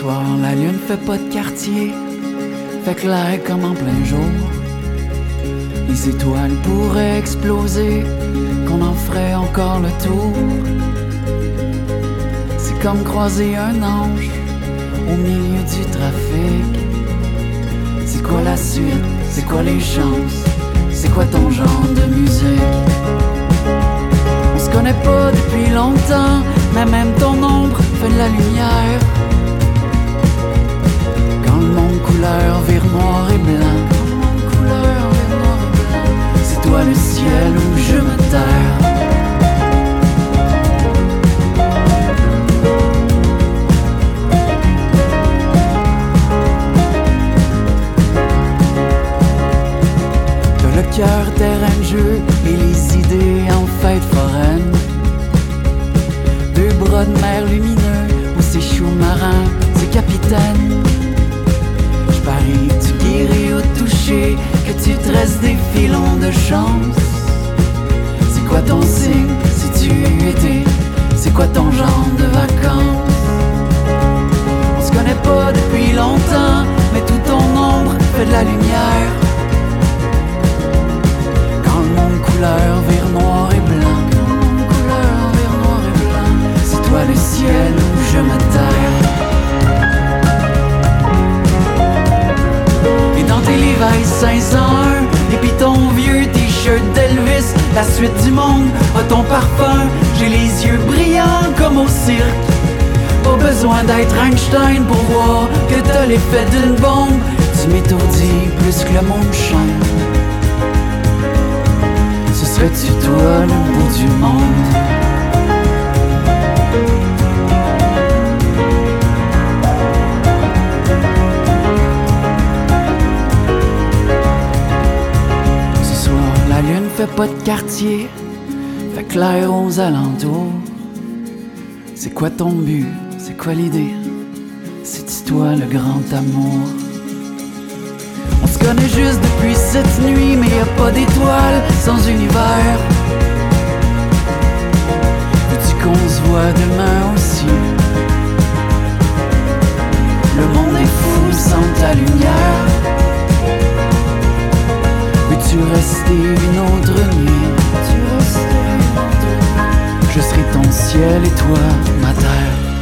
soir, la lune fait pas de quartier, fait clair comme en plein jour. Les étoiles pourraient exploser, qu'on en ferait encore le tour. C'est comme croiser un ange au milieu du trafic. C'est quoi la suite? C'est quoi les chances? C'est quoi ton genre de musique? On se connaît pas depuis longtemps, mais même ton ombre fait de la lumière. Quand le monde couleur vire noir et blanc, c'est toi le ciel où je me terre. T'as le cœur terrain de jeu et les idées en fête foraine. Deux bras de mer lumineux où c'est chaud marin, c'est capitaine. J'parie que tu guéris au toucher, que tu tresses des filons de chance. C'est quoi ton signe si tu étais? C'est quoi ton genre de vacances? On se connaît pas depuis longtemps, mais tout ton ombre fait de la lumière. Quand le monde couleur vire noir et blanc, c'est toi le ciel où je me terre. Et dans tes Levi's 501, et pis ton vieux t-shirt d'Elvis, la suite du monde a ton parfum. J'ai les yeux brillants comme au cirque. Pas besoin d'être Einstein pour voir que t'as l'effet d'une bombe. Tu m'étourdis plus que le monde chante. Ce serais-tu toi le bout du monde? Fait pas de quartier, fait clair aux alentours. C'est quoi ton but? C'est quoi l'idée? C'est-tu toi le grand amour? On se connaît juste depuis cette nuit, mais y a pas d'étoiles sans univers. Veux-tu qu'on se voit demain aussi? Le monde est fou sans ta lumière. Veux-tu rester une autre nuit? Je serai ton ciel et toi ma terre.